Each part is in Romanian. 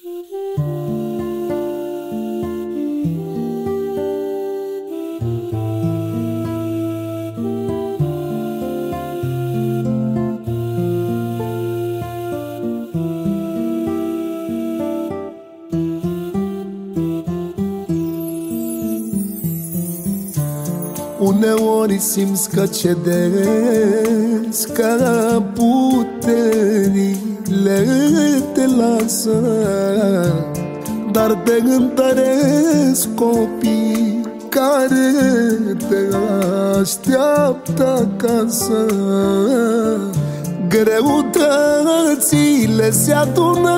Uneori simți că cedezi, că puterile te lasă, dar te întăresc copii care te așteaptă acasă. Greutățile se adună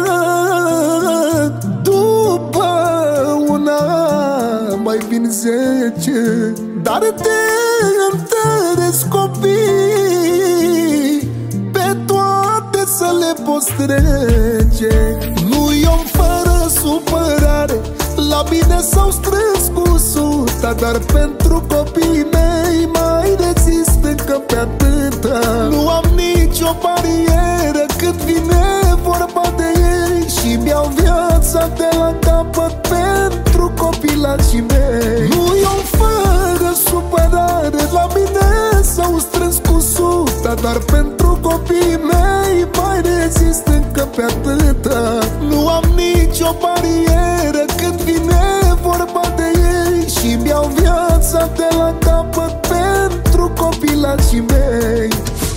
după una, mai vin 10, dar te întăresc copii, pe toate să le poți trece. Nu-i om fără supărare, la bine s-au strâns cu suta, dar pentru copiii mei mai rezist încă pe atâta. Nu am nicio barieră când vine vorba de ei și mi-au viața de la capăt pentru copilașii mei. Nu-i om fără supărare, la mine s-au strâns cu suta, dar pentru copiii mei mai rezist încă pe atâta. Nu am nicio barieră când vine vorba de ei și mi-au viața de la capăt pentru copilașii mei.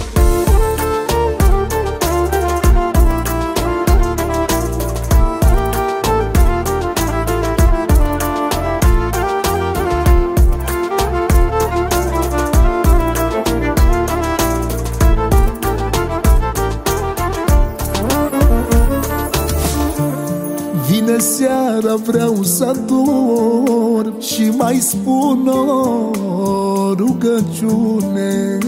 Vine seara, vreau să ador și mai spun o rugăciune.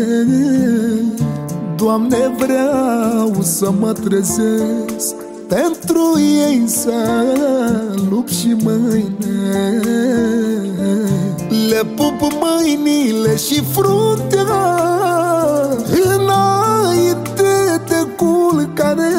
Doamne, vreau să mă trezesc pentru ei să lupt și mâine. Le pup mâinile și fruntea înainte de culcare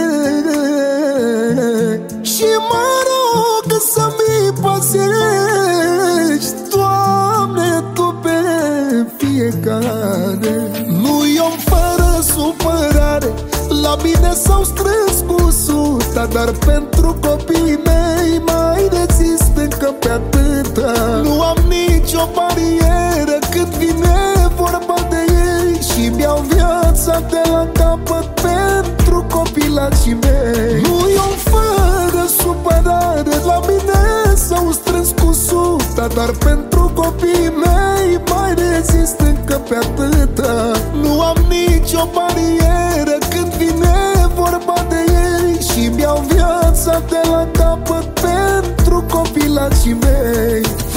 și mă rog să mi păzești, Doamne, Tu pe fiecare. Nu-i om fără supărare, la mine s-au strâns cu suta, dar pentru copiii mei mai rezist încă pe atâta. Nu am nicio barieră când vine vorba de ei și mi-au viața de la capăt pentru copilașii mei. Nu-i om fără supărare, la mine s-au strâns cu suta, dar pentru copiii mei mai rezist încă pe atâta. Nu am nicio barieră când vine vorba de ei și mi-au viața de la capăt pentru copilașii mei.